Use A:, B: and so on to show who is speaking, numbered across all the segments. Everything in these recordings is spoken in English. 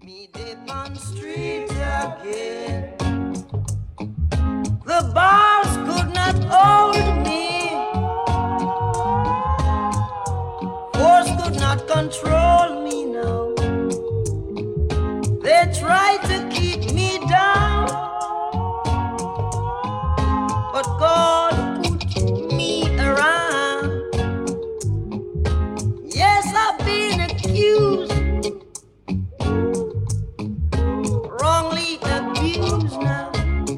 A: Me dip on street again. The bars could not hold me. Force could not control me now. They tried to keep me down, but God put me around. Yes, I've been accused, wrongly abused now,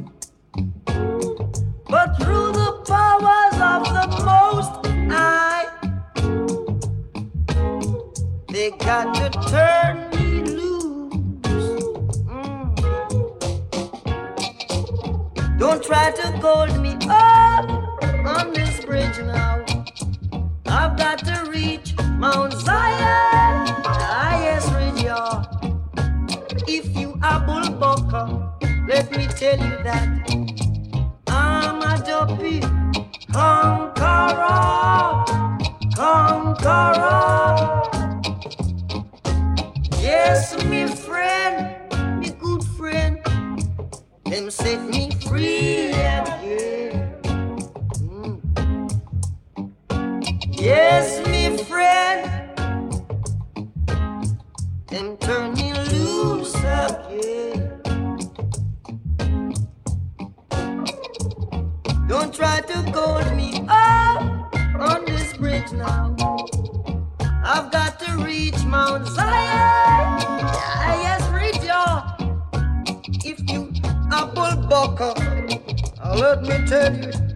A: but through the powers of the Most High, they got to turn me loose. Don't try to hold me up on this bridge now. I've got to reach Mount Zion. Ah, yes, radio. If you are bull bucker, let me tell you that I'm a dopey conqueror, conqueror. Yes, me friend, me good friend, them set me free again. Yes, me friend, them turn me loose again. Don't try to hold me up on this bridge now. I've got to reach Mount Zion. Yes, reach ya. If you apple bucker, let me tell you.